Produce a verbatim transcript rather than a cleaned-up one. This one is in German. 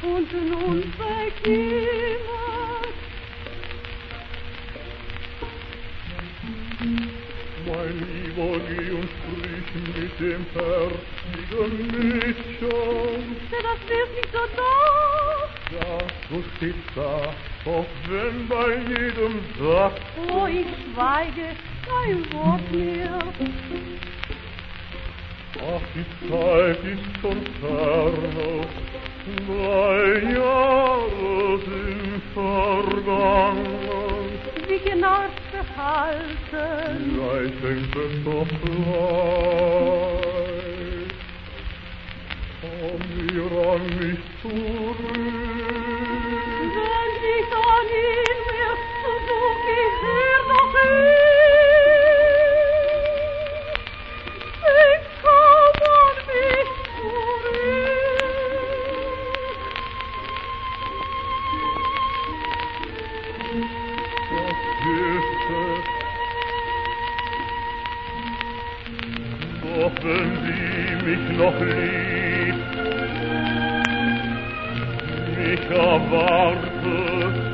und nun vergehen. Mein Lieber, geh und sprich mit dem herzigen Mädchen. Das ist nicht so doof. Ja, so steht's da, doch wenn bei jedem Satz. Oh, ich schweige, kein Wort mehr. Ach, die Zeit ist schon ferne, drei Jahre sind vergangen. Wie genau verhalten? Vielleicht fängt es doch gleich. Komm mir an mich zurück. Wenn ich an ihn mehr so gehör noch ich. Ich komm an mich zurück. Das ist es. Doch wenn sie mich noch liebt, mich erwartet,